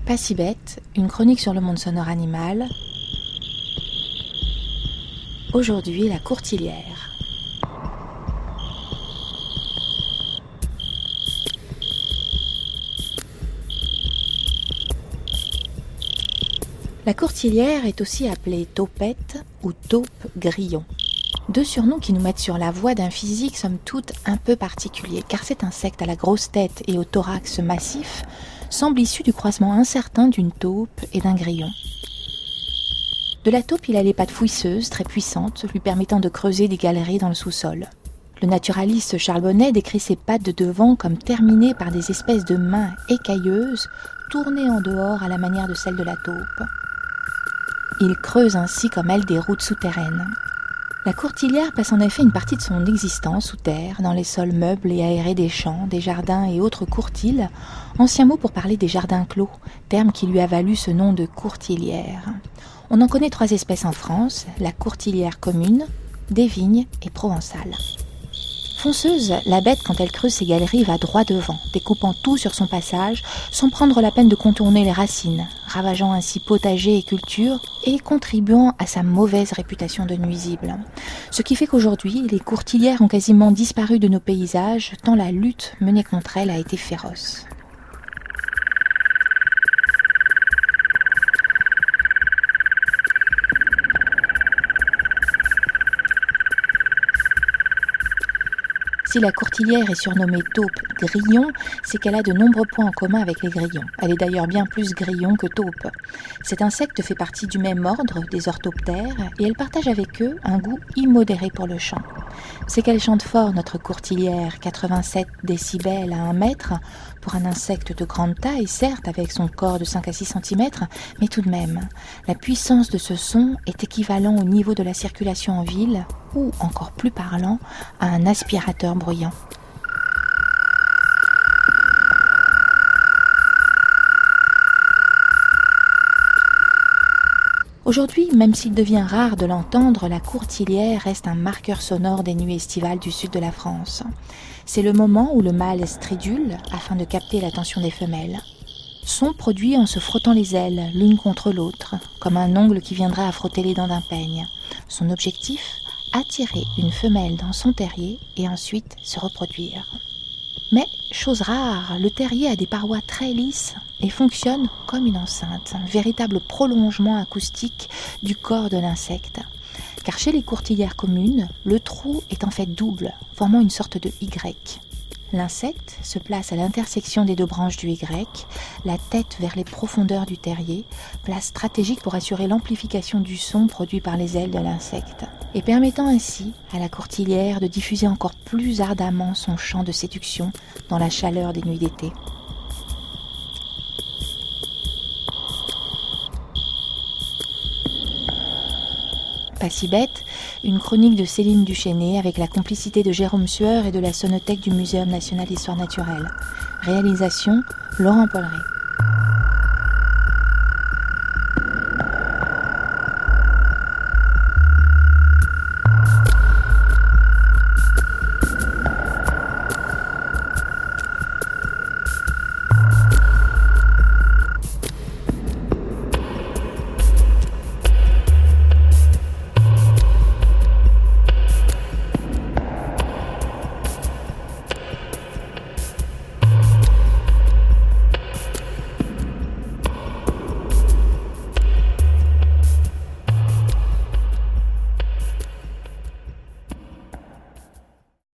Pas si bête, une chronique sur le monde sonore animal. Aujourd'hui, la courtilière. La courtilière est aussi appelée taupette ou taupe grillon. Deux surnoms qui nous mettent sur la voie d'un physique somme toute un peu particulier, car cet insecte à la grosse tête et au thorax massif semble issu du croisement incertain d'une taupe et d'un grillon. De la taupe, il a les pattes fouisseuses, très puissantes, lui permettant de creuser des galeries dans le sous-sol. Le naturaliste Charles Bonnet décrit ses pattes de devant comme terminées par des espèces de mains écailleuses, tournées en dehors à la manière de celles de la taupe. Il creuse ainsi comme elle des routes souterraines. La courtilière passe en effet une partie de son existence sous terre, dans les sols meubles et aérés des champs, des jardins et autres courtiles, ancien mot pour parler des jardins clos, terme qui lui a valu ce nom de courtilière. On en connaît 3 espèces en France, la courtilière commune, des vignes et provençale. Fonceuse, la bête, quand elle creuse ses galeries, va droit devant, découpant tout sur son passage, sans prendre la peine de contourner les racines, ravageant ainsi potagers et cultures et contribuant à sa mauvaise réputation de nuisible. Ce qui fait qu'aujourd'hui, les courtilières ont quasiment disparu de nos paysages, tant la lutte menée contre elles a été féroce. Si la courtilière est surnommée taupe grillon, c'est qu'elle a de nombreux points en commun avec les grillons. Elle est d'ailleurs bien plus grillon que taupe. Cet insecte fait partie du même ordre des orthoptères et elle partage avec eux un goût immodéré pour le chant. C'est qu'elle chante fort, notre courtilière, 87 décibels à 1 mètre, pour un insecte de grande taille, certes, avec son corps de 5 à 6 cm, mais tout de même, la puissance de ce son est équivalent au niveau de la circulation en ville, ou, encore plus parlant, à un aspirateur bruyant. Aujourd'hui, même s'il devient rare de l'entendre, la courtilière reste un marqueur sonore des nuits estivales du sud de la France. C'est le moment où le mâle stridule afin de capter l'attention des femelles. Son produit en se frottant les ailes l'une contre l'autre, comme un ongle qui viendrait à frotter les dents d'un peigne. Son objectif, attirer une femelle dans son terrier et ensuite se reproduire. Mais, chose rare, le terrier a des parois très lisses et fonctionne comme une enceinte, un véritable prolongement acoustique du corps de l'insecte. Car chez les courtilières communes, le trou est en fait double, formant une sorte de Y. L'insecte se place à l'intersection des 2 branches du Y, la tête vers les profondeurs du terrier, place stratégique pour assurer l'amplification du son produit par les ailes de l'insecte, et permettant ainsi à la courtilière de diffuser encore plus ardemment son chant de séduction dans la chaleur des nuits d'été. Pas si bête, une chronique de Céline Duchesnay avec la complicité de Jérôme Sueur et de la Sonothèque du Muséum national d'histoire naturelle. Réalisation, Laurent Polleret.